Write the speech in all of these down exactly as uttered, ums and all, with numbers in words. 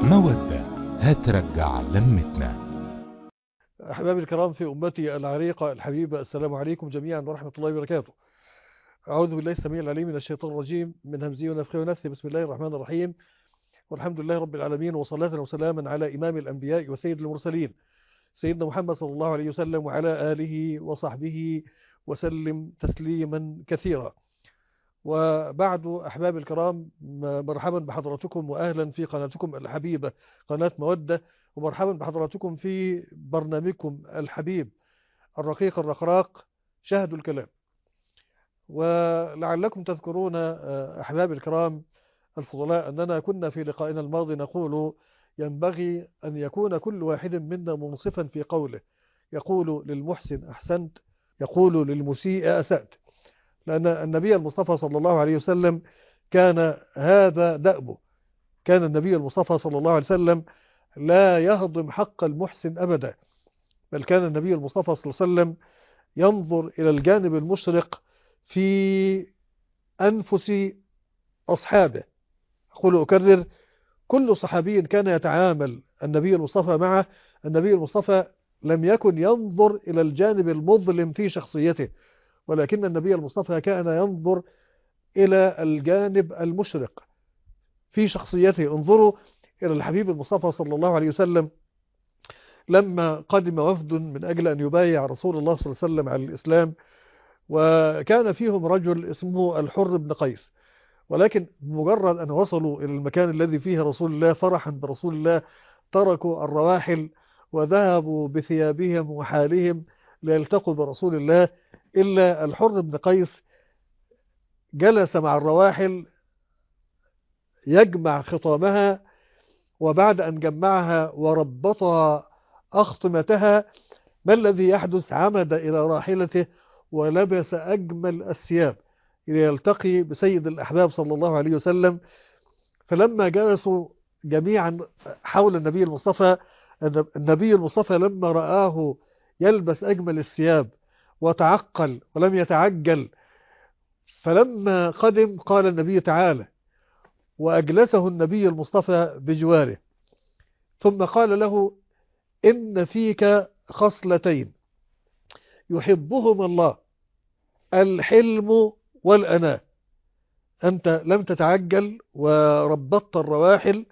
مودة هترجع لمتنا. أحبابي الكرام في أمتي العريقة الحبيبة، السلام عليكم جميعا ورحمة الله وبركاته. أعوذ بالله السميع العليم من الشيطان الرجيم من همزه ونفخه ونفثه. بسم الله الرحمن الرحيم، والحمد لله رب العالمين، وصلاة وسلاما على إمام الأنبياء وسيد المرسلين سيدنا محمد صلى الله عليه وسلم وعلى آله وصحبه وسلم تسليما كثيرا. وبعد أحباب الكرام، مرحبا بحضراتكم وأهلا في قناتكم الحبيبة قناة مودة، ومرحبا بحضراتكم في برنامجكم الحبيب الرقيق الرقراق شهد الكلام. ولعلكم تذكرون أحباب الكرام الفضلاء أننا كنا في لقائنا الماضي نقول ينبغي أن يكون كل واحد منا منصفا في قوله، يقول للمحسن أحسنت، يقول للمسيء أسأت، لأن النبي المصطفى صلى الله عليه وسلم كان هذا دأبه. كان النبي المصطفى صلى الله عليه وسلم لا يهضم حق المحسن أبدا، بل كان النبي المصطفى صلى الله عليه وسلم ينظر إلى الجانب المشرق في أنفس أصحابه. أقول أكرر، كل صحابي كان يتعامل النبي المصطفى معه، النبي المصطفى لم يكن ينظر إلى الجانب المظلم في شخصيته، ولكن النبي المصطفى كان ينظر إلى الجانب المشرق في شخصيته. انظروا إلى الحبيب المصطفى صلى الله عليه وسلم لما قدم وفد من أجل أن يبايع رسول الله صلى الله عليه وسلم على الإسلام، وكان فيهم رجل اسمه الحر بن قيس، ولكن مجرد أن وصلوا إلى المكان الذي فيه رسول الله فرحا برسول الله تركوا الرواحل وذهبوا بثيابهم وحالهم ليلتقوا برسول الله، إلا الحر بن قيس جلس مع الرواحل يجمع خطامها، وبعد أن جمعها وربطها أخطمتها، ما الذي يحدث؟ عمد إلى راحلته ولبس أجمل الثياب ليلتقي بسيد الأحباب صلى الله عليه وسلم. فلما جلسوا جميعا حول النبي المصطفى، النبي المصطفى لما رآه يلبس أجمل الثياب وتعقل ولم يتعجل، فلما قدم قال النبي تعالى، وأجلسه النبي المصطفى بجواره، ثم قال له: إن فيك خصلتين يحبهما الله، الحلم والأناة. أنت لم تتعجل وربطت الرواحل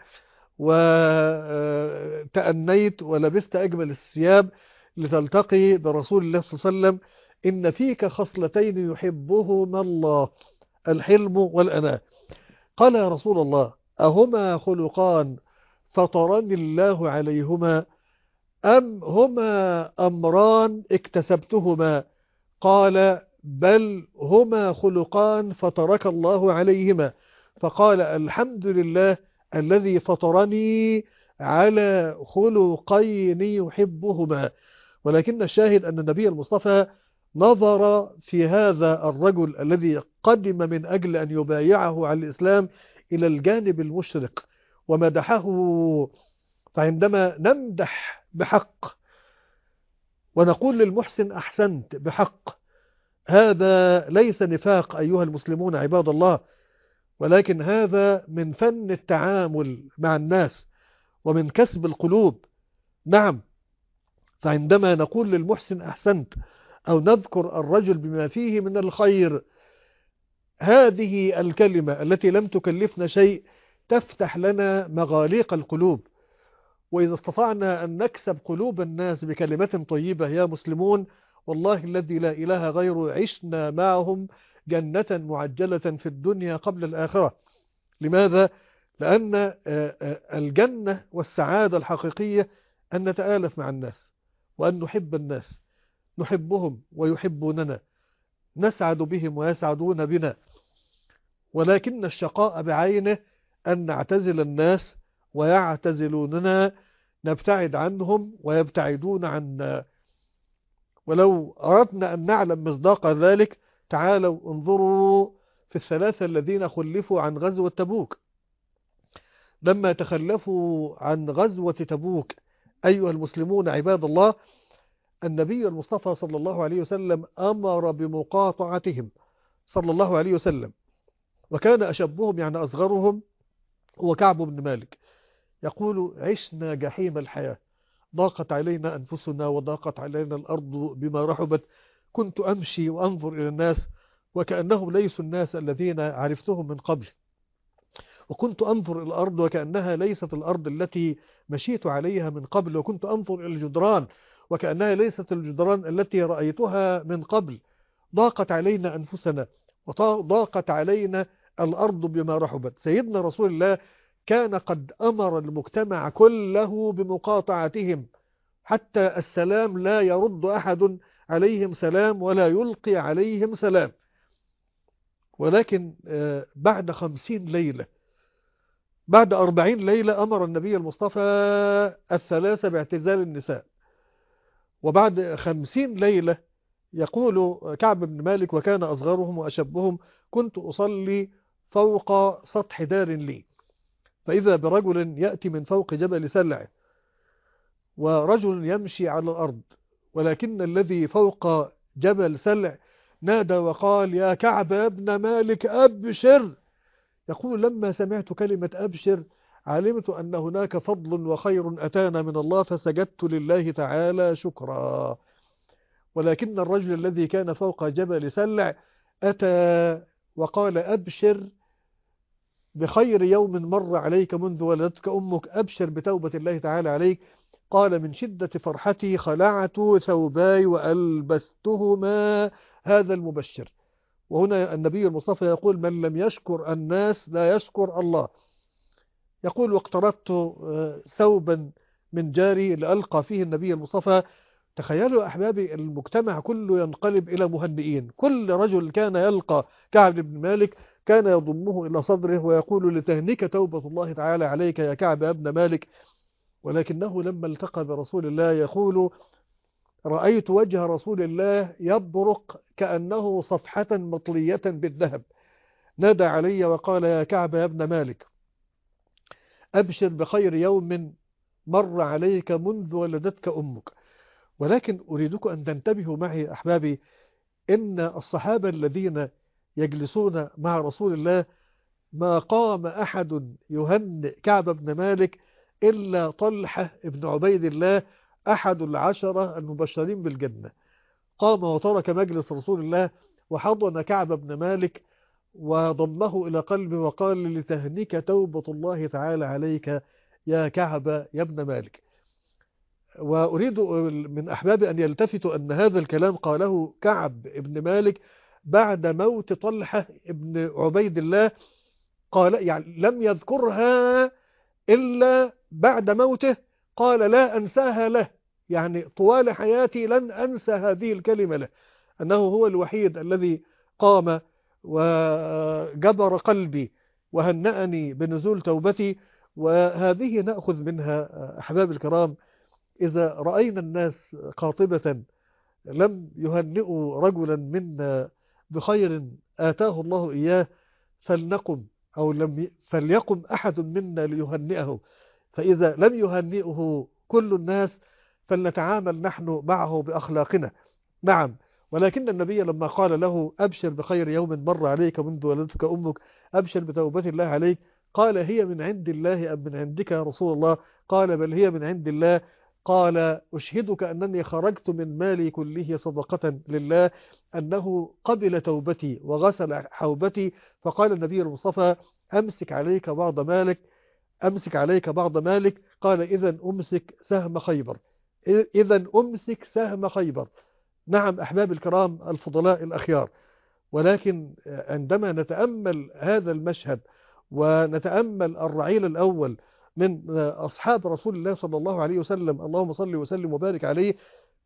وتأنيت ولبست أجمل الثياب لتلتقي برسول الله صلى الله عليه وسلم. إن فيك خصلتين يحبهما الله، الحلم والأناة. قال: يا رسول الله، أهما خلقان فطرني الله عليهما، أم هما أمران اكتسبتهما؟ قال: بل هما خلقان فطرك الله عليهما. فقال: الحمد لله الذي فطرني على خلقين يحبهما. ولكن الشاهد أن النبي المصطفى نظر في هذا الرجل الذي قدم من أجل أن يبايعه على الإسلام إلى الجانب المشرق ومدحه. فعندما نمدح بحق ونقول للمحسن أحسنت بحق، هذا ليس نفاق أيها المسلمون عباد الله، ولكن هذا من فن التعامل مع الناس ومن كسب القلوب. نعم، فعندما نقول للمحسن أحسنت أو نذكر الرجل بما فيه من الخير، هذه الكلمة التي لم تكلفنا شيء تفتح لنا مغاليق القلوب. وإذا استطعنا أن نكسب قلوب الناس بكلمة طيبة يا مسلمون، والله الذي لا إله غيره عشنا معهم جنة معجلة في الدنيا قبل الآخرة. لماذا؟ لأن الجنة والسعادة الحقيقية أن نتآلف مع الناس وأن نحب الناس، نحبهم ويحبوننا، نسعد بهم ويسعدون بنا. ولكن الشقاء بعينه أن نعتزل الناس ويعتزلوننا، نبتعد عنهم ويبتعدون عنا. ولو أردنا أن نعلم مصداق ذلك، تعالوا انظروا في الثلاثة الذين خلفوا عن غزوة تبوك. لما تخلفوا عن غزوة تبوك أيها المسلمون عباد الله، النبي المصطفى صلى الله عليه وسلم أمر بمقاطعتهم صلى الله عليه وسلم، وكان أشبهم يعني أصغرهم هو كعب بن مالك. يقول عشنا جحيم الحياة، ضاقت علينا أنفسنا وضاقت علينا الأرض بما رحبت، كنت أمشي وأنظر إلى الناس وكأنهم ليسوا الناس الذين عرفتهم من قبل، وكنت أنظر إلى الأرض وكأنها ليست الأرض التي مشيت عليها من قبل، وكنت أنظر إلى الجدران وكأنها ليست الجدران التي رأيتها من قبل. ضاقت علينا أنفسنا وضاقت علينا الأرض بما رحبت. سيدنا رسول الله كان قد أمر المجتمع كله بمقاطعتهم، حتى السلام لا يرد أحد عليهم سلام ولا يلقي عليهم سلام. ولكن بعد خمسين ليلة، بعد أربعين ليلة، أمر النبي المصطفى الثلاثة باعتزال النساء. وبعد خمسين ليلة يقول كعب بن مالك وكان أصغرهم وأشبهم: كنت أصلي فوق سطح دار لي، فإذا برجل يأتي من فوق جبل سلع ورجل يمشي على الأرض، ولكن الذي فوق جبل سلع نادى وقال: يا كعب يا ابن مالك أبشر. يقول لما سمعت كلمة أبشر علمت أن هناك فضل وخير أتانا من الله، فسجدت لله تعالى شكرا. ولكن الرجل الذي كان فوق جبل سلع أتى وقال: أبشر بخير يوم مر عليك منذ ولدتك أمك، أبشر بتوبة الله تعالى عليك. قال: من شدة فرحتي خلعت ثوباي وألبستهما هذا المبشر. وهنا النبي المصطفى يقول: من لم يشكر الناس لا يشكر الله. يقول: واقتربت ثوبا من جاري لألقى فيه النبي المصطفى. تخيلوا أحبابي، المجتمع كله ينقلب إلى مهنئين. كل رجل كان يلقى كعب بن مالك كان يضمه إلى صدره ويقول: لتهنك توبة الله تعالى عليك يا كعب يا ابن مالك. ولكنه لما التقى برسول الله يقول: رأيت وجه رسول الله يبرق كأنه صفحة مطلية بالذهب، نادى علي وقال: يا كعب يا ابن مالك أبشر بخير يوم مر عليك منذ ولدتك أمك. ولكن أريدكم أن تنتبهوا معي أحبابي، إن الصحابة الذين يجلسون مع رسول الله ما قام أحد يهنئ كعب بن مالك إلا طلحة بن عبيد الله أحد العشرة المبشرين بالجنة. قام وترك مجلس رسول الله وحضن كعب بن مالك وضمه إلى قلبه وقال: لتهنك توبة الله تعالى عليك يا كعب يا ابن مالك. وأريد من أحبابي أن يلتفتوا أن هذا الكلام قاله كعب بن مالك بعد موت طلحة بن عبيد الله. قال يعني لم يذكرها إلا بعد موته، قال: لا أنساها له، يعني طوال حياتي لن أنسى هذه الكلمة له، أنه هو الوحيد الذي قام وجبر قلبي وهنأني بنزول توبتي. وهذه نأخذ منها أحباب الكرام، إذا رأينا الناس قاطبة لم يهنئوا رجلا منا بخير آتاه الله إياه فلنقم أو لم فليقم أحد منا ليهنئه، فإذا لم يهنئه كل الناس فلنتعامل نحن معه بأخلاقنا. نعم، ولكن النبي لما قال له: أبشر بخير يوم مر عليك منذ ولدتك أمك، أبشر بتوبة الله عليك، قال: هي من عند الله أم من عندك يا رسول الله؟ قال: بل هي من عند الله. قال: أشهدك أنني خرجت من مالي كله صدقة لله، أنه قبل توبتي وغسل حوبتي. فقال النبي المصطفى: أمسك عليك بعض مالك، أمسك عليك بعض مالك. قال: إذن أمسك سهم خيبر، إذن أمسك سهم خيبر. نعم أحباب الكرام الفضلاء الأخيار، ولكن عندما نتأمل هذا المشهد ونتأمل الرعيل الأول من أصحاب رسول الله صلى الله عليه وسلم، اللهم صل وسلم وبارك عليه،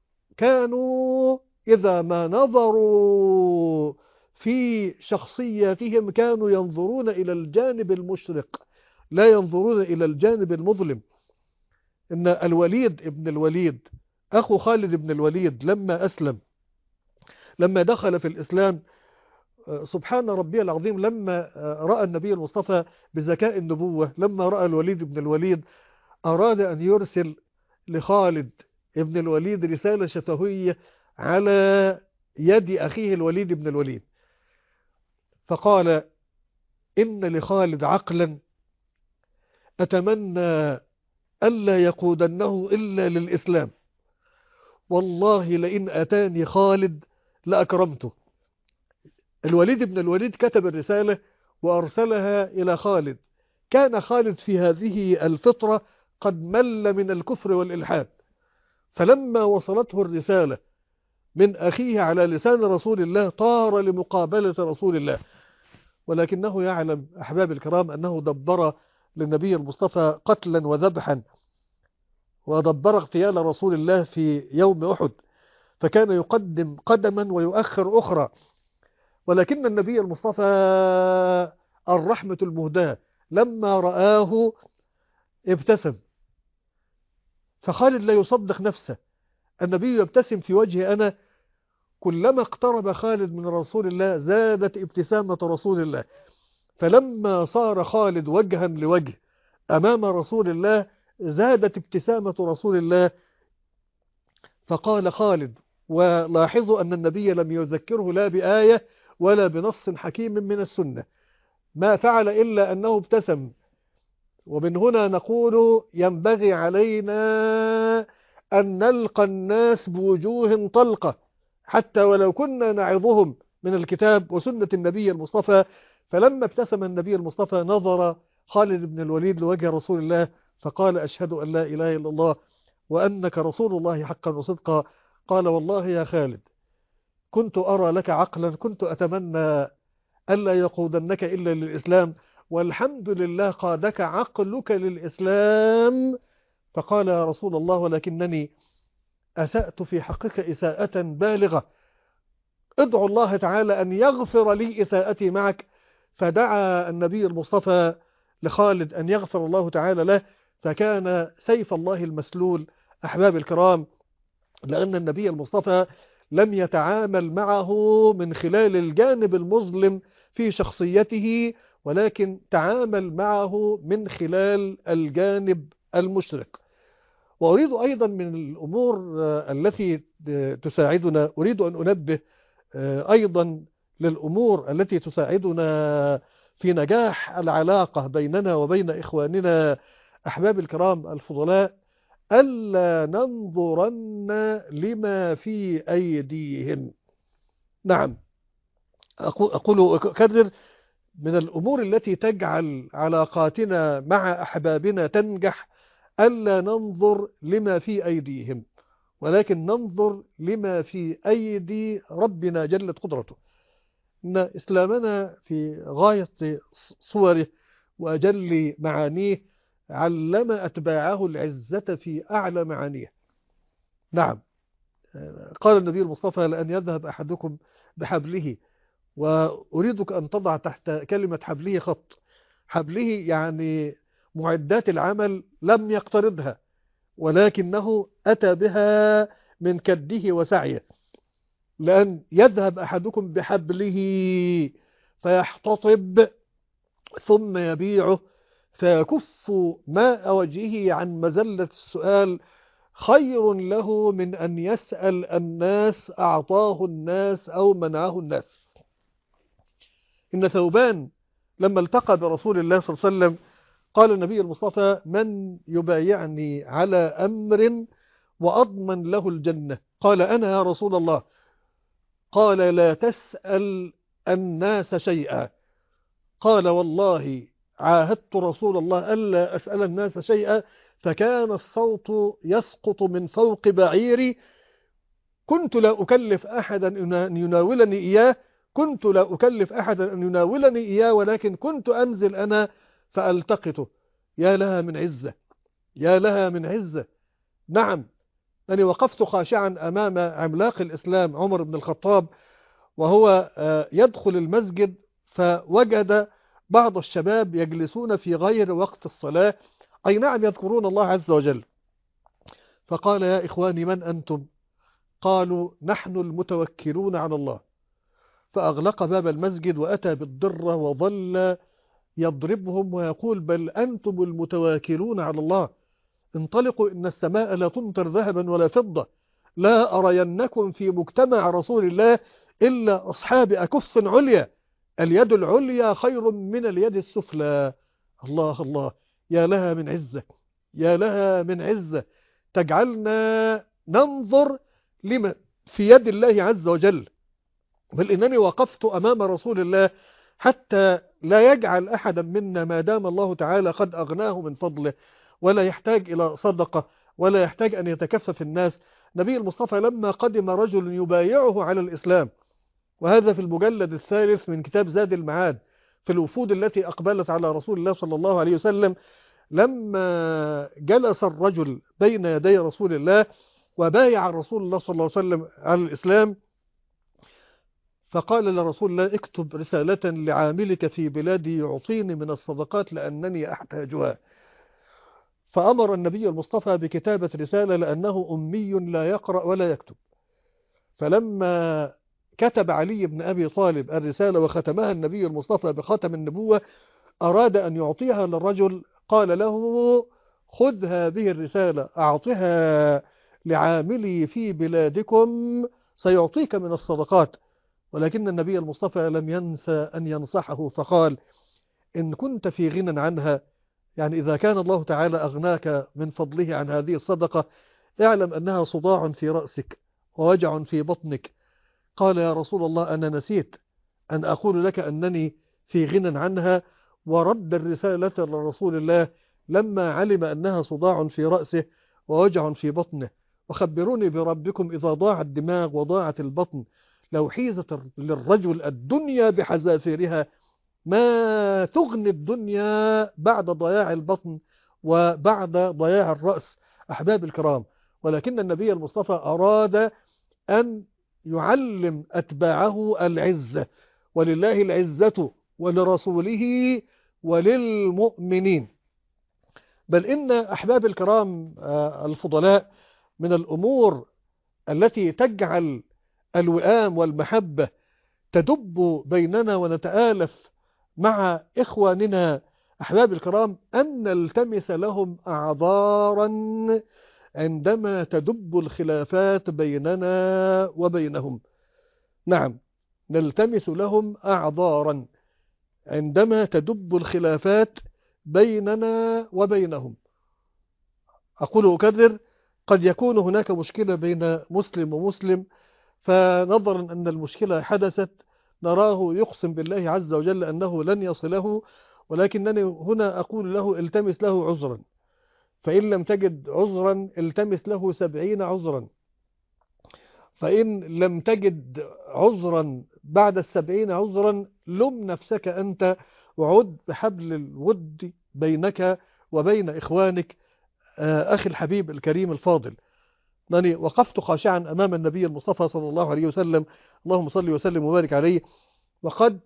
كانوا إذا ما نظروا في شخصياتهم كانوا ينظرون إلى الجانب المشرق لا ينظرون إلى الجانب المظلم. إن الوليد ابن الوليد أخو خالد بن الوليد لما أسلم، لما دخل في الإسلام، سبحان ربي العظيم، لما رأى النبي المصطفى بذكاء النبوة، لما رأى الوليد بن الوليد أراد أن يرسل لخالد ابن الوليد رسالة شفهية على يد أخيه الوليد بن الوليد، فقال: إن لخالد عقلا أتمنى ألا يقودنه إلا للإسلام، والله لئن أتاني خالد لأكرمته. الوليد بن الوليد كتب الرسالة وأرسلها إلى خالد. كان خالد في هذه الفترة قد مل من الكفر والإلحاد، فلما وصلته الرسالة من أخيه على لسان رسول الله طار لمقابلة رسول الله، ولكنه يعلم أحباب الكرام أنه دبر للنبي المصطفى قتلا وذبحا، ودبر اغتيال رسول الله في يوم أحد، فكان يقدم قدما ويؤخر أخرى. ولكن النبي المصطفى الرحمة المهداة لما رآه ابتسم، فخالد لا يصدق نفسه، النبي يبتسم في وجه أنا. كلما اقترب خالد من رسول الله زادت ابتسامة رسول الله، فلما صار خالد وجها لوجه أمام رسول الله زادت ابتسامة رسول الله. فقال خالد، ولاحظوا أن النبي لم يذكره لا بآية ولا بنص حكيم من السنة، ما فعل إلا أنه ابتسم. ومن هنا نقول ينبغي علينا أن نلقى الناس بوجوه طلقة، حتى ولو كنا نعظهم من الكتاب وسنة النبي المصطفى. فلما ابتسم النبي المصطفى نظر خالد بن الوليد لوجه رسول الله فقال: أشهد أن لا إله إلا الله وأنك رسول الله حقا وصدقا. قال: والله يا خالد كنت أرى لك عقلا، كنت أتمنى ألا يقودنك إلا للإسلام، والحمد لله قادك عقلك للإسلام. فقال: يا رسول الله ولكنني أسأت في حقك إساءة بالغة، ادعو الله تعالى أن يغفر لي إساءتي معك. فدعا النبي المصطفى لخالد أن يغفر الله تعالى له، فكان سيف الله المسلول أحباب الكرام، لأن النبي المصطفى لم يتعامل معه من خلال الجانب المظلم في شخصيته، ولكن تعامل معه من خلال الجانب المشرق. وأريد أيضا من الأمور التي تساعدنا، أريد أن أنبه أيضا للأمور التي تساعدنا في نجاح العلاقة بيننا وبين إخواننا أحباب الكرام الفضلاء: ألا ننظرن لما في أيديهم. نعم، أقول أكرر، من الأمور التي تجعل علاقاتنا مع أحبابنا تنجح ألا ننظر لما في أيديهم، ولكن ننظر لما في أيدي ربنا جلت قدرته. إن إسلامنا في غاية صوره وأجل معانيه علم أتباعه العزة في أعلى معانيه. نعم، قال النبي المصطفى: لأن يذهب أحدكم بحبله، وأريدك أن تضع تحت كلمة حبله خط. حبله يعني معدات العمل لم يقترضها، ولكنه أتى بها من كده وسعيه. لأن يذهب أحدكم بحبله فيحتطب ثم يبيعه فيكف ماء وجهه عن مزلة السؤال خير له من أن يسأل الناس أعطاه الناس أو منعه الناس. إن ثوبان لما التقى برسول الله صلى الله عليه وسلم قال النبي المصطفى: من يبايعني على أمر وأضمن له الجنة؟ قال: أنا يا رسول الله. قال: لا تسأل الناس شيئا. قال: والله عاهدت رسول الله ألا أسأل الناس شيئا، فكان الصوت يسقط من فوق بعيري، كنت لا أكلف أحدا أن يناولني إياه، كنت لا أكلف أحدا أن يناولني إياه، ولكن كنت أنزل أنا فألتقطه. يا لها من عزة، يا لها من عزة. نعم، أنا وقفت خاشعا أمام عملاق الإسلام عمر بن الخطاب وهو يدخل المسجد، فوجد بعض الشباب يجلسون في غير وقت الصلاة، أي نعم يذكرون الله عز وجل. فقال: يا إخواني من أنتم؟ قالوا: نحن المتوكلون على الله. فأغلق باب المسجد وأتى بالضرة وظل يضربهم ويقول: بل أنتم المتواكلون على الله، انطلقوا إن السماء لا تمطر ذهبا ولا فضة، لا أرينكم في مجتمع رسول الله إلا أصحاب أكف عليا، اليد العليا خير من اليد السفلى. الله الله، يا لها من عزة، يا لها من عزة تجعلنا ننظر لما في يد الله عز وجل. بل إنني وقفت أمام رسول الله حتى لا يجعل أحدا منا ما دام الله تعالى قد أغناه من فضله ولا يحتاج إلى صدقة ولا يحتاج أن يتكفف الناس. نبي المصطفى لما قدم رجل يبايعه على الإسلام، وهذا في المجلد الثالث من كتاب زاد المعاد في الوفود التي أقبلت على رسول الله صلى الله عليه وسلم، لما جلس الرجل بين يدي رسول الله وبايع رسول الله صلى الله عليه وسلم على الإسلام، فقال لرسول الله اكتب رسالة لعاملك في بلادي يعطيني من الصدقات لأنني أحتاجها. فأمر النبي المصطفى بكتابة رسالة لأنه أمي لا يقرأ ولا يكتب. فلما كتب علي بن أبي طالب الرسالة وختمها النبي المصطفى بختم النبوة أراد أن يعطيها للرجل، قال له خذ هذه الرسالة أعطها لعاملي في بلادكم سيعطيك من الصدقات. ولكن النبي المصطفى لم ينسى أن ينصحه فقال إن كنت في غنى عنها، يعني إذا كان الله تعالى أغناك من فضله عن هذه الصدقة، اعلم أنها صداع في رأسك ووجع في بطنك. قال يا رسول الله أنا نسيت أن أقول لك أنني في غنى عنها، ورد الرسالة لرسول الله لما علم أنها صداع في رأسه ووجع في بطنه. وخبروني بربكم إذا ضاع الدماغ وضاعت البطن لو حيزت للرجل الدنيا بحذافيرها ما تغني الدنيا بعد ضياع البطن وبعد ضياع الرأس. أحباب الكرام، ولكن النبي المصطفى أراد أن يعلم أتباعه العزة، ولله العزة ولرسوله وللمؤمنين. بل إن أحباب الكرام الفضلاء من الأمور التي تجعل الوئام والمحبة تدب بيننا ونتآلف مع إخواننا أحباب الكرام أن نلتمس لهم أعذارا عندما تدب الخلافات بيننا وبينهم. نعم، نلتمس لهم أعذارا عندما تدب الخلافات بيننا وبينهم. أقول أكرر، قد يكون هناك مشكلة بين مسلم ومسلم، فنظرا أن المشكلة حدثت نراه يقسم بالله عز وجل أنه لن يصله، ولكنني هنا أقول له التمس له عذرا، فإن لم تجد عذرا التمس له سبعين عذرا، فإن لم تجد عذرا بعد السبعين عذرا لم نفسك أنت وعد بحبل الود بينك وبين إخوانك. أخي الحبيب الكريم الفاضل، أنني وقفت خاشعا أمام النبي المصطفى صلى الله عليه وسلم، اللهم صل وسلم وبارك عليه، وقد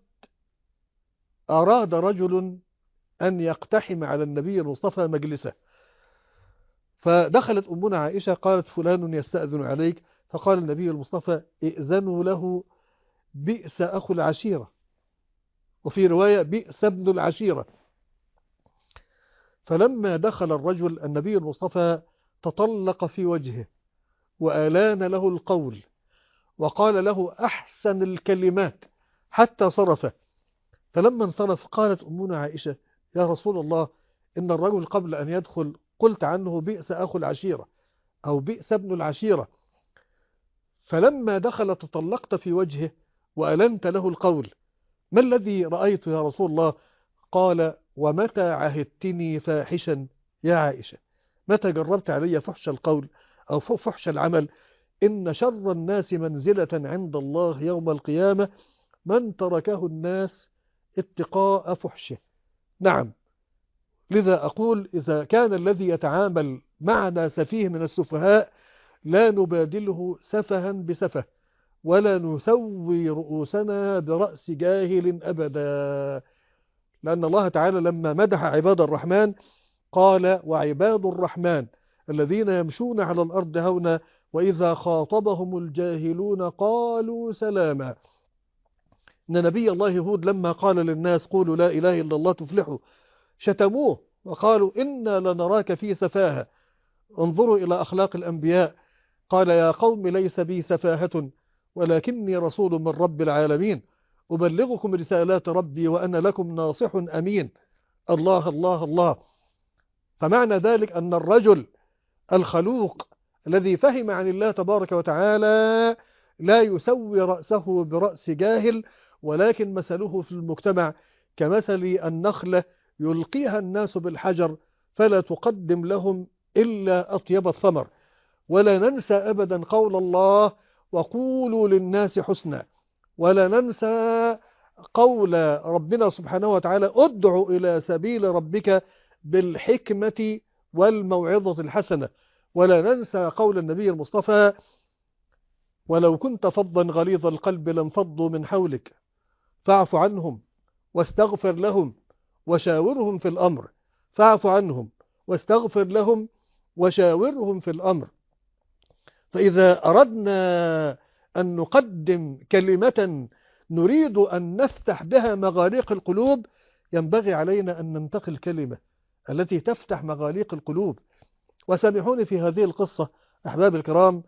أراد رجل أن يقتحم على النبي المصطفى مجلسه، فدخلت أمنا عائشة قالت فلان يستأذن عليك، فقال النبي المصطفى ائذنوا له بئس أخو العشيرة، وفي رواية بئس ابن العشيرة. فلما دخل الرجل النبي المصطفى تطلق في وجهه وآلان له القول وقال له أحسن الكلمات حتى صرف. فلما انصرف قالت أمنا عائشة يا رسول الله إن الرجل قبل أن يدخل قلت عنه بئس أخو العشيرة أو بئس ابن العشيرة، فلما دخل تطلقت في وجهه وألنت له القول، ما الذي رأيت يا رسول الله؟ قال ومتى عهدتني فاحشا يا عائشة، متى جربت علي فحش القول أو فحش العمل؟ إن شر الناس منزلة عند الله يوم القيامة من تركه الناس اتقاء فحشه. نعم، لذا أقول إذا كان الذي يتعامل معنا سفيه من السفهاء لا نبادله سفها بسفه ولا نسوي رؤوسنا برأس جاهل أبدا، لأن الله تعالى لما مدح عباد الرحمن قال وعباد الرحمن الذين يمشون على الأرض هونا وإذا خاطبهم الجاهلون قالوا سلاما. إن نبي الله هود لما قال للناس قولوا لا إله إلا الله تفلحوا شتموه وقالوا إنا لنراك في سفاهة، انظروا إلى أخلاق الأنبياء، قال يا قوم ليس بي سفاهة ولكني رسول من رب العالمين أبلغكم رسالات ربي وأنا لكم ناصح أمين. الله الله الله. فمعنى ذلك أن الرجل الخلوق الذي فهم عن الله تبارك وتعالى لا يسوي رأسه برأس جاهل، ولكن مثله في المجتمع كمثل النخلة يلقيها الناس بالحجر فلا تقدم لهم إلا أطيب الثمر. ولا ننسى أبدا قول الله وقولوا للناس حسنا، ولا ننسى قول ربنا سبحانه وتعالى ادع إلى سبيل ربك بالحكمة والموعظة الحسنة، ولا ننسى قول النبي المصطفى ولو كنت فظا غليظ القلب لانفضوا من حولك فاعف عنهم واستغفر لهم وشاورهم في الأمر. فاعف عنهم واستغفر لهم وشاورهم في الأمر. فإذا أردنا أن نقدم كلمة نريد أن نفتح بها مغاليق القلوب ينبغي علينا أن ننتقل كلمة التي تفتح مغاليق القلوب. وسامحوني في هذه القصة أحباب الكرام،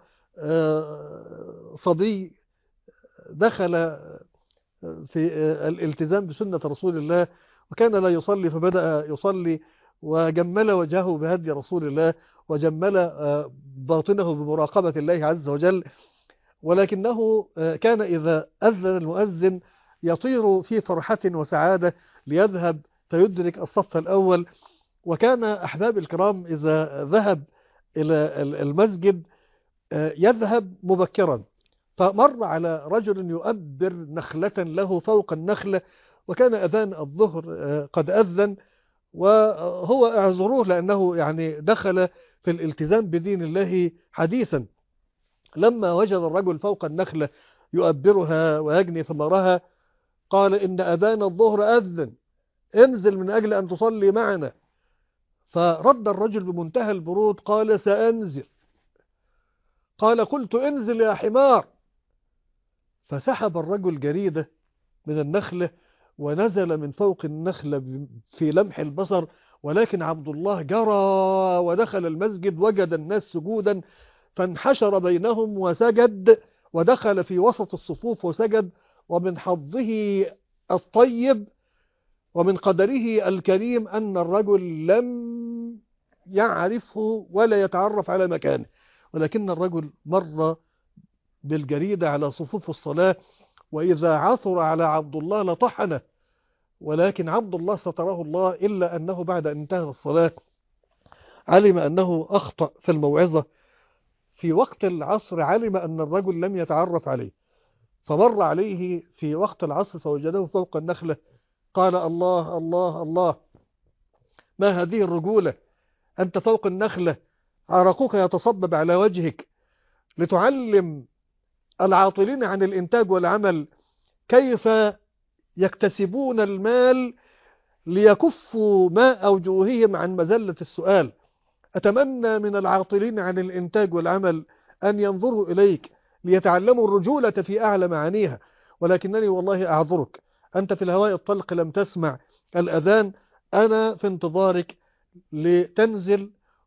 صبي دخل في الالتزام بسنة رسول الله وكان لا يصلي، فبدأ يصلي وجمل وجهه بهدي رسول الله وجمل باطنه بمراقبة الله عز وجل، ولكنه كان إذا أذن المؤذن يطير في فرحة وسعادة ليذهب فيدرك الصف الأول. وكان أحباب الكرام إذا ذهب إلى المسجد يذهب مبكرا، فمر على رجل يؤبر نخلة له فوق النخلة، وكان أذان الظهر قد أذن وهو اعذروه لأنه يعني دخل في الالتزام بدين الله حديثا. لما وجد الرجل فوق النخلة يؤبرها ويجني ثمرها قال إن أذان الظهر أذن، انزل من أجل أن تصلي معنا. فرد الرجل بمنتهى البرود قال سأنزل. قال قلت انزل يا حمار. فسحب الرجل جريدة من النخلة ونزل من فوق النخلة في لمح البصر، ولكن عبد الله جرى ودخل المسجد وجد الناس سجودا فانحشر بينهم وسجد ودخل في وسط الصفوف وسجد. ومن حظه الطيب ومن قدره الكريم أن الرجل لم يعرفه ولا يتعرف على مكانه، ولكن الرجل مر بالجريدة على صفوف الصلاة، وإذا عثر على عبد الله لطحنه، ولكن عبد الله ستره الله، إلا أنه بعد أن انتهى الصلاة علم أنه أخطأ في الموعظة. في وقت العصر علم أن الرجل لم يتعرف عليه، فمر عليه في وقت العصر فوجده فوق النخلة. قال الله الله الله، ما هذه الرجولة؟ أنت فوق النخلة عرقك يتصبب على وجهك لتعلم العاطلين عن الإنتاج والعمل كيف يكتسبون المال ليكفوا ماء وجوههم عن مزلة السؤال. أتمنى من العاطلين عن الإنتاج والعمل أن ينظروا إليك ليتعلموا الرجولة في أعلى معانيها، ولكنني والله أعذرك، أنت في الهواء الطلق لم تسمع الأذان، أنا في انتظارك لتنزل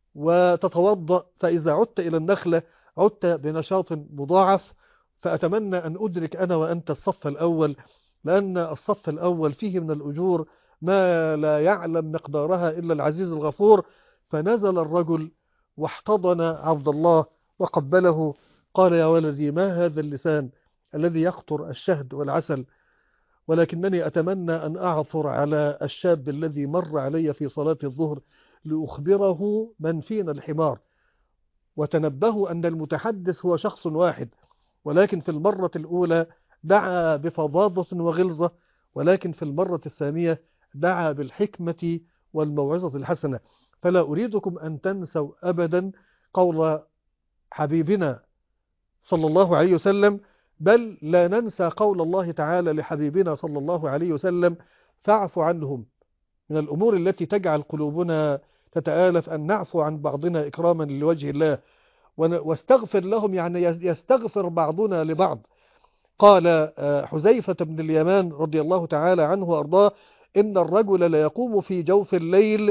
وتتوضأ، فإذا عدت إلى النخلة عدت بنشاط مضاعف. فأتمنى أن أدرك أنا وأنت الصف الأول، لأن الصف الأول فيه من الأجور ما لا يعلم مقدارها إلا العزيز الغفور. فنزل الرجل واحتضن عبد الله وقبله، قال يا ولدي ما هذا اللسان الذي يقطر الشهد والعسل، ولكنني أتمنى أن أعثر على الشاب الذي مر علي في صلاة الظهر لأخبره من فينا الحمار. وتنبهوا أن المتحدث هو شخص واحد، ولكن في المرة الأولى دعا بفظاظة وغلظة، ولكن في المرة الثانية دعا بالحكمة والموعظة الحسنة. فلا أريدكم أن تنسوا أبدا قول حبيبنا صلى الله عليه وسلم، بل لا ننسى قول الله تعالى لحبيبنا صلى الله عليه وسلم فاعف عنهم. من الأمور التي تجعل قلوبنا تتآلف أن نعفو عن بعضنا إكراما لوجه الله، واستغفر لهم، يعني يستغفر بعضنا لبعض. قال حذيفة بن اليمان رضي الله تعالى عنه وأرضاه إن الرجل ليقوم في جوف الليل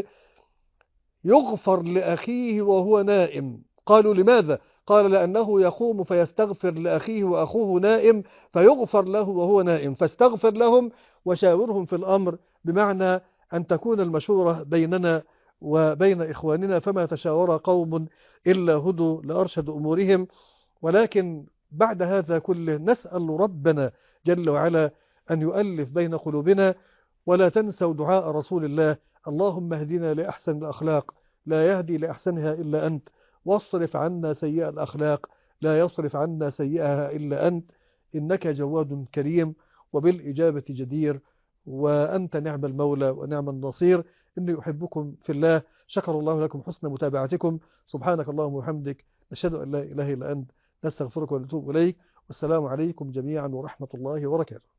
يغفر لأخيه وهو نائم. قالوا لماذا؟ قال لأنه يقوم فيستغفر لأخيه وأخوه نائم فيغفر له وهو نائم، فاستغفر لهم وشاورهم في الأمر، بمعنى أن تكون المشورة بيننا وبين إخواننا، فما تشاور قوم إلا هدوا لأرشد أمورهم. ولكن بعد هذا كله نسأل ربنا جل وعلا أن يؤلف بين قلوبنا. ولا تنسوا دعاء رسول الله: اللهم اهدنا لأحسن الأخلاق لا يهدي لأحسنها إلا أنت، واصرف عنا سيئة الأخلاق لا يصرف عنا سيئها إلا أنت، إنك جواد كريم وبالإجابة جدير، وأنت نعم المولى ونعم النصير. إني أحبكم في الله. شكر الله لكم حسن متابعتكم. سبحانك اللهم وبحمدك، نشهد أن لا إله إلا أنت، نستغفرك ونتوب إليك. والسلام عليكم جميعا ورحمة الله وبركاته.